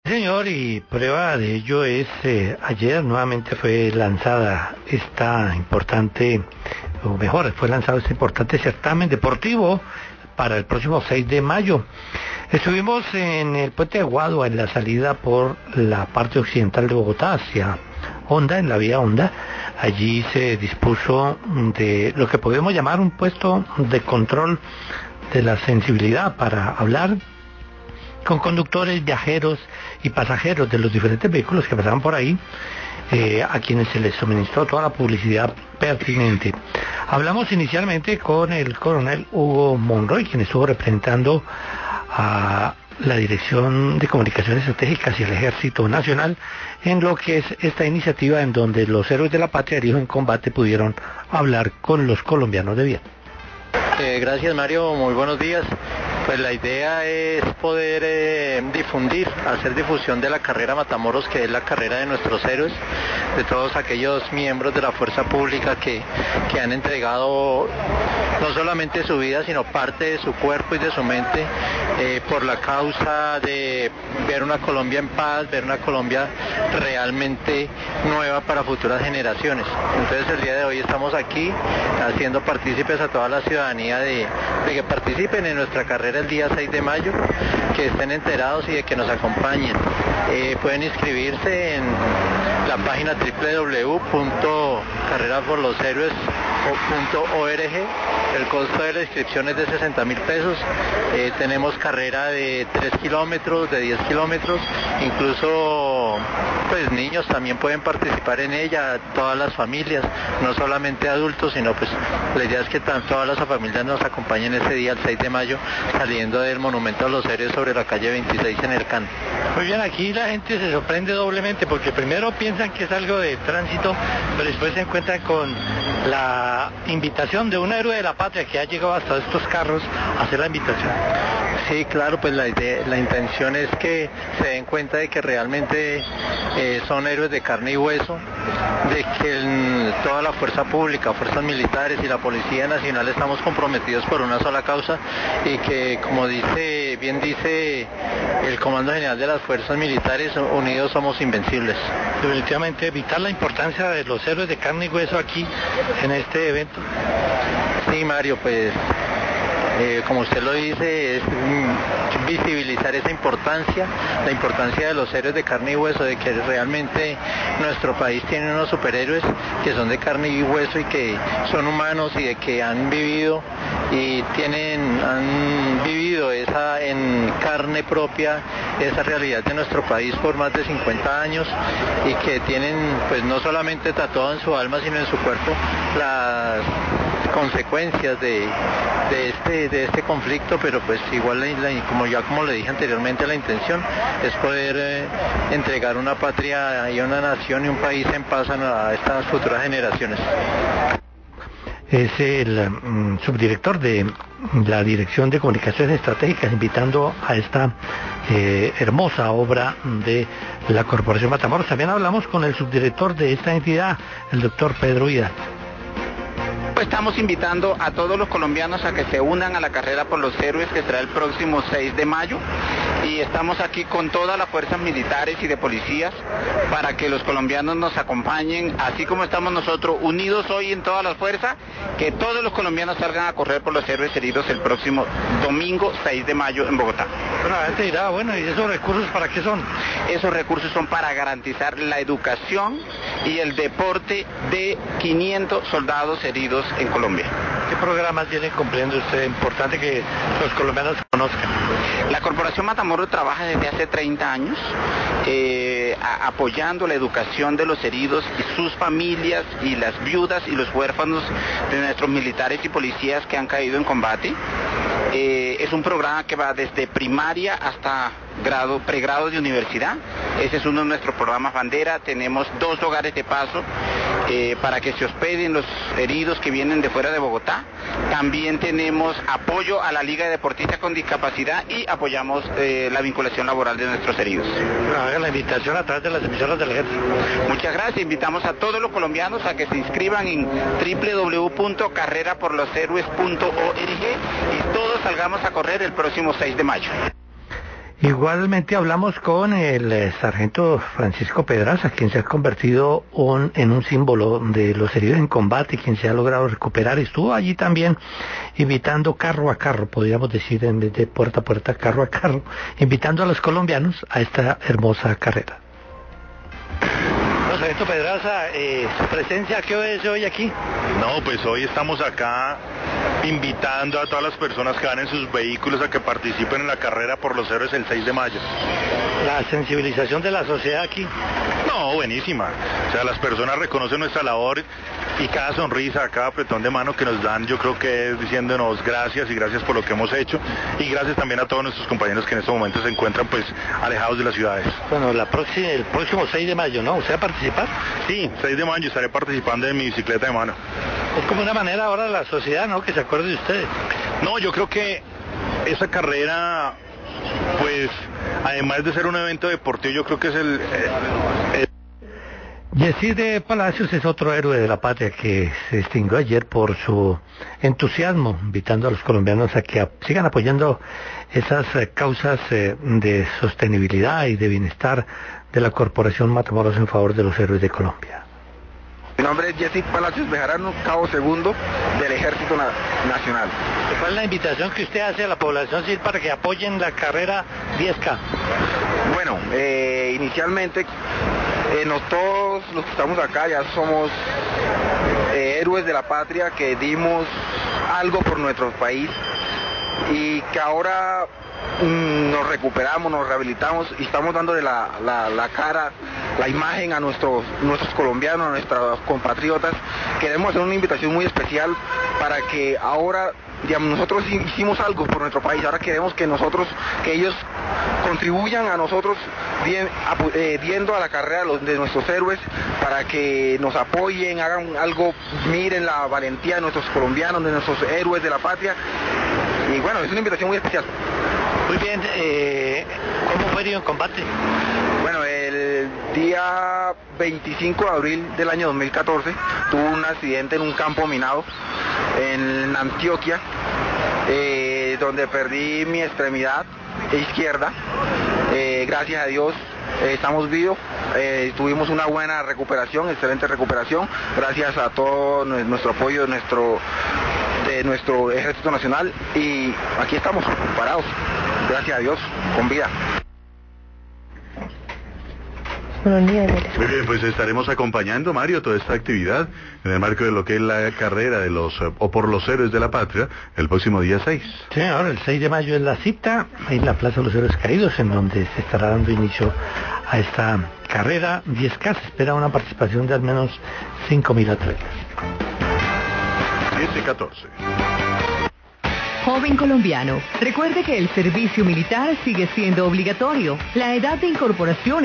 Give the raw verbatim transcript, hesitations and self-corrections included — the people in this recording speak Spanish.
Señor, y prueba de ello es, eh, ayer nuevamente fue lanzada esta importante, o mejor, fue lanzado este importante certamen deportivo para el próximo seis de mayo. Estuvimos en el puente de Aguado, en la salida por la parte occidental de Bogotá hacia Honda, en la vía Honda. Allí se dispuso de lo que podemos llamar un puesto de control de la sensibilidad para hablar con conductores, viajeros y pasajeros de los diferentes vehículos que pasaban por ahí, eh, a quienes se les suministró toda la publicidad pertinente. Hablamos inicialmente con el coronel Hugo Monroy, quien estuvo representando a la Dirección de Comunicaciones Estratégicas y el Ejército Nacional en lo que es esta iniciativa en donde los héroes de la patria heridos en combate pudieron hablar con los colombianos de bien. Eh, gracias, Mario, muy buenos días. Pues la idea es poder eh, difundir, hacer difusión de la carrera Matamoros, que es la carrera de nuestros héroes, de todos aquellos miembros de la fuerza pública que, que han entregado no solamente su vida, sino parte de su cuerpo y de su mente eh, por la causa de ver una Colombia en paz, ver una Colombia realmente nueva para futuras generaciones. Entonces el día de hoy estamos aquí haciendo partícipes a toda la ciudadanía de, de que participen en nuestra carrera el día seis de mayo, que estén enterados y de que nos acompañen. Eh, pueden inscribirse en la página doble u doble u doble u punto carrera por los héroes punto org. El costo de la inscripción es de sesenta mil pesos. Eh, tenemos carrera de tres kilómetros, de diez kilómetros, incluso pues niños también pueden participar en ella, todas las familias, no solamente adultos, sino pues la idea es que tan, todas las familias nos acompañen ese día, el seis de mayo, saliendo del Monumento a los Héroes sobre la calle veintiséis en el Can. Muy bien, aquí la gente se sorprende doblemente porque primero piensan que es algo de tránsito, pero después se encuentran con la invitación de un héroe de la patria que ha llegado hasta estos carros a hacer la invitación. Sí, claro, pues la idea, la intención es que se den cuenta de que realmente eh, son héroes de carne y hueso, de que el, toda la fuerza pública, fuerzas militares y la Policía Nacional estamos comprometidos por una sola causa y que, como dice, bien dice el Comando General de las Fuerzas Militares, unidos somos invencibles. Definitivamente, evitar la importancia de los héroes de carne y hueso aquí en este evento. Sí, Mario, pues Eh, como usted lo dice, es mm, visibilizar esa importancia, la importancia de los héroes de carne y hueso, de que realmente nuestro país tiene unos superhéroes que son de carne y hueso y que son humanos y de que han vivido y tienen, han vivido esa en carne propia esa realidad de nuestro país por más de cincuenta años y que tienen pues no solamente tatuado en su alma sino en su cuerpo las consecuencias de, de este de este conflicto, pero pues igual la, como ya como le dije anteriormente, la intención es poder eh, entregar una patria y una nación y un país en paz a, a estas futuras generaciones. Es el um, subdirector de la Dirección de Comunicaciones Estratégicas invitando a esta eh, hermosa obra de la Corporación Matamoros. También hablamos con el subdirector de esta entidad, el doctor Pedro Vidal. Estamos invitando a todos los colombianos a que se unan a la carrera por los héroes que será el próximo seis de mayo y estamos aquí con todas las fuerzas militares y de policías para que los colombianos nos acompañen, así como estamos nosotros unidos hoy en todas las fuerzas, que todos los colombianos salgan a correr por los héroes heridos el próximo domingo seis de mayo en Bogotá. Bueno, la gente dirá, bueno, ¿y esos recursos para qué son? Esos recursos son para garantizar la educación y el deporte de quinientos soldados heridos en Colombia. ¿Qué programas viene cumpliendo usted? Importante que los colombianos conozcan. La Corporación Matamoros trabaja desde hace treinta años eh, a, apoyando la educación de los heridos y sus familias y las viudas y los huérfanos de nuestros militares y policías que han caído en combate. Eh, es un programa que va desde primaria hasta grado, pregrado de universidad. Ese es uno de nuestros programas bandera. Tenemos dos hogares de paso eh, para que se hospeden los heridos que vienen de fuera de Bogotá. También tenemos apoyo a la Liga de Deportistas con Discapacidad y apoyamos eh, la vinculación laboral de nuestros heridos. Haga la invitación a través de las emisoras del ejército. Muchas gracias. Invitamos a todos los colombianos a que se inscriban en doble u doble u doble u punto carrera por los héroes punto org y todos salgamos a correr el próximo seis de mayo. Igualmente hablamos con el eh, sargento Francisco Pedraza, quien se ha convertido un, en un símbolo de los heridos en combate, quien se ha logrado recuperar. Estuvo allí también invitando carro a carro, podríamos decir, en vez de puerta a puerta, carro a carro, invitando a los colombianos a esta hermosa carrera. Sargento Pedraza, eh, ¿su presencia qué es hoy aquí? No, pues hoy estamos acá invitando a todas las personas que van en sus vehículos a que participen en la carrera por los héroes el seis de mayo. La sensibilización de la sociedad aquí. No, buenísima. O sea, las personas reconocen nuestra labor y cada sonrisa, cada apretón de mano que nos dan, yo creo que es diciéndonos gracias y gracias por lo que hemos hecho y gracias también a todos nuestros compañeros que en estos momentos se encuentran pues alejados de las ciudades. Bueno, la próxima, el próximo seis de mayo, ¿no? ¿Usted va a participar? Sí, seis de mayo estaré participando en mi bicicleta de mano. Es como una manera ahora de la sociedad, ¿no? Que se acuerde de ustedes. No, yo creo que esa carrera, pues, además de ser un evento deportivo, yo creo que es el... el... Yeside Palacios es otro héroe de la patria que se distinguió ayer por su entusiasmo, invitando a los colombianos a que ap- sigan apoyando esas eh, causas eh, de sostenibilidad y de bienestar de la Corporación Matamoros en favor de los héroes de Colombia. Mi nombre es Yeside Palacios Bejarano, cabo segundo del Ejército Na- Nacional. ¿Cuál es la invitación que usted hace a la población civil para que apoyen la carrera diez K? Bueno, eh, inicialmente eh, nos, todos los que estamos acá ya somos eh, héroes de la patria que dimos algo por nuestro país y que ahora mm, nos recuperamos, nos rehabilitamos y estamos dándole la, la, la cara, la imagen a nuestros, nuestros colombianos, a nuestros compatriotas. Queremos hacer una invitación muy especial para que ahora, digamos, nosotros hicimos algo por nuestro país, ahora queremos que nosotros, que ellos contribuyan a nosotros bien, apo- eh, viendo a la carrera de, los, de nuestros héroes para que nos apoyen, hagan algo, miren la valentía de nuestros colombianos, de nuestros héroes de la patria. Y bueno, es una invitación muy especial. Muy bien, eh, ¿cómo fue herido en combate? Bueno, el día veinticinco de abril del año dos mil catorce tuve un accidente en un campo minado en Antioquia, eh, donde perdí mi extremidad izquierda. Eh, gracias a Dios eh, estamos vivos, eh, tuvimos una buena recuperación, excelente recuperación, gracias a todo nuestro apoyo de nuestro, de nuestro Ejército Nacional y aquí estamos parados, gracias a Dios, con vida. Muy bien, pues estaremos acompañando, Mario, toda esta actividad en el marco de lo que es la carrera de los, o por los héroes de la patria, el próximo día seis. Sí, ahora el seis de mayo es la cita en la Plaza de los Héroes Caídos, en donde se estará dando inicio a esta carrera diez K. Se espera una participación de al menos cinco mil atletas. siete catorce. Joven colombiano, recuerde que el servicio militar sigue siendo obligatorio. La edad de incorporación